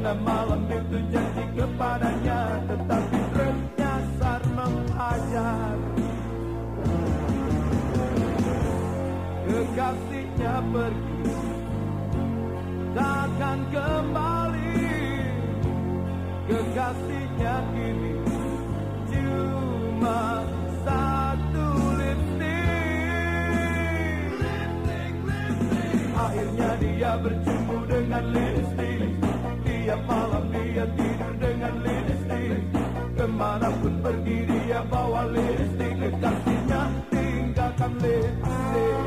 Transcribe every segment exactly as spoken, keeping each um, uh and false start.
Karena malam itu janji kepadanya, tetapi ternyasar menghajar. Kekasihnya pergi, takkan kembali. Kekasihnya kini cuma satu lipstick. Akhirnya dia berjumpa dengan lipstick. Tiap malam dia tidur dengan lipstick. Kemanapun pergi dia bawa lipstick. Kekasihnya tinggalkan lipstick.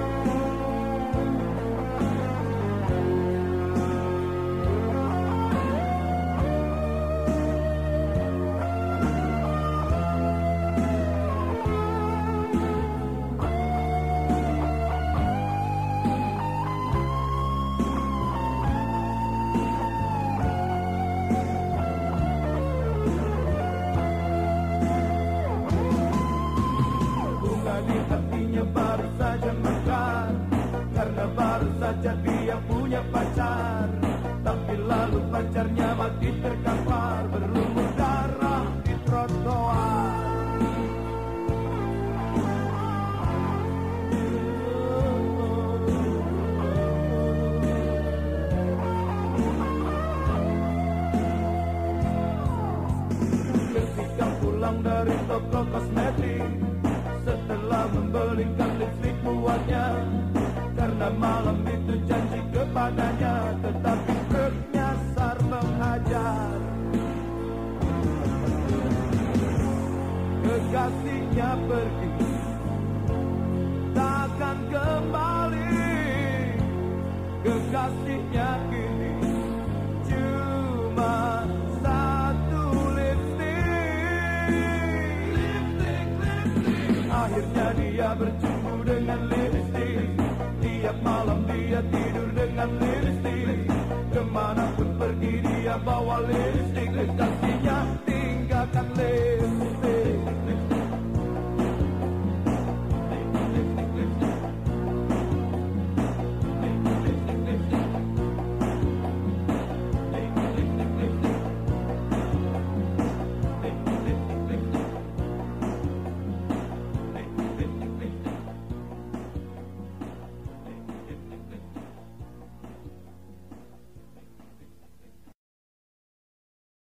Di hatinya baru saja mekar, karena baru saja dia punya pacar. Tapi lalu pacarnya mati terkapar, berlumur darah di trotoar. Ketika pulang dari toko kosmetik, setelah membelikan lipstick buatnya, karena malam itu janji kepadanya, tetapi ternyasar menghajar. Kekasihnya pergi, takkan kembali. Kekasihnya kini cuma satu lipstick. Akhirnya dia berjumpa dengan lipstick. Tiap malam dia tidur dengan lipstick. Kemanapun pergi dia bawa lipstick.